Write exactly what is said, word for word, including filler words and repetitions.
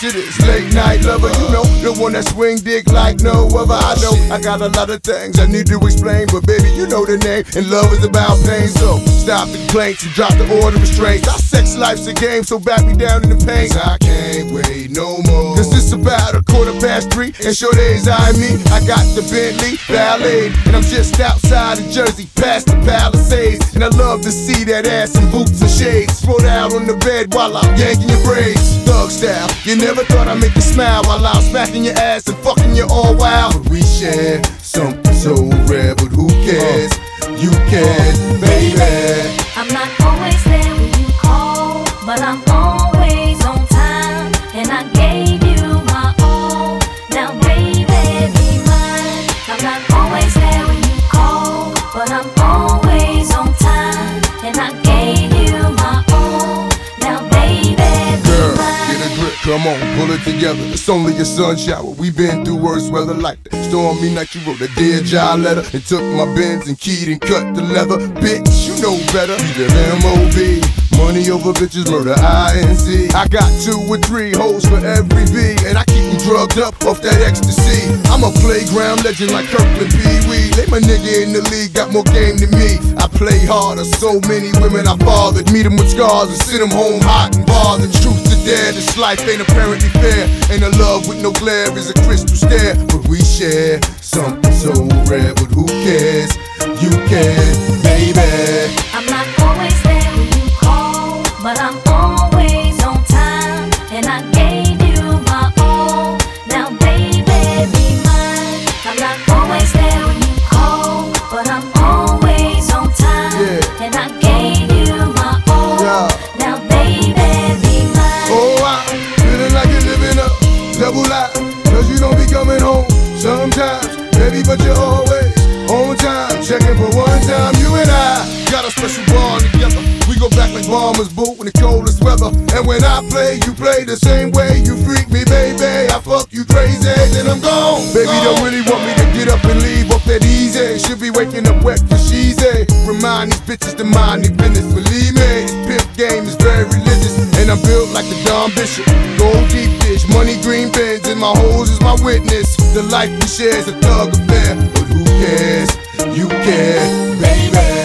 to this late night lover. You know, the one that swing dick like no other. I know I got a lot of things I need to explain, but baby, you know the name, and love is about pain. So stop the complaints and drop the order of restraints. Our sex life's a game, so back me down in the pain. I can't wait no more, cause it's about a quarter past three, and sure days I me. I got the Bentley Ballet, and I'm just outside of Jersey, past the Palisades. And I love to see that ass in boots and shades, spread out on the bed while I'm yanking your braids. Thug style, you never thought I'd make you smile while I'm smacking your ass and fucking you all wild. But we share something so rare, but who cares? You can, baby. I'm not always there when you call, but I'm always on time, and I gave you my all. Now baby, be mine. I'm not always there when you call, but I'm always on time, and I gave you my all. Now baby, be Girl, mine. get a grip, come on, pull it together. It's only a sun shower, we been through worse weather like that. Stormy night, you wrote a Dear John letter and took my Benz and keyed and cut the leather. Bitch, you know better, you the M O B. Money over bitches, murder I N C. I got two or three hoes for every V, and I keep them drugged up off that ecstasy. I'm a playground legend like Kirkland Pee Wee. They my nigga in the league, got more game than me. I play harder, so many women I fathered. Meet them with scars and send them home hot and bothered. Truth to dare, this life ain't apparently fair, and a love with no glare is a crystal stare. But we share something so rare, but who cares? You can, baby. I'm not always there when you call, but I'm always on time, and I gave you my all. Now baby, be mine. I'm not always there when you call, but I'm always on time, Yeah. and I gave you my all. Yeah. Now baby, be mine. Oh, I'm feeling like you're living a double life, cause you don't be coming home sometimes, baby, but you're always on time. Checking for one time, you and I got a special bond together. We go back like bombers boot in the coldest weather. And when I play, you play the same way. You freak me, baby, I fuck you crazy, then I'm gone. Baby, don't really want me to get up and leave off that easy. Should be waking up wet for she's a. Remind these bitches to mind their business. Believe me, this pimp game is very religious, and I'm built like the Don Bishop. Gold deep dish, money green bins, and my hoes is my witness. The life we share is a thug affair, but who cares? You care, baby.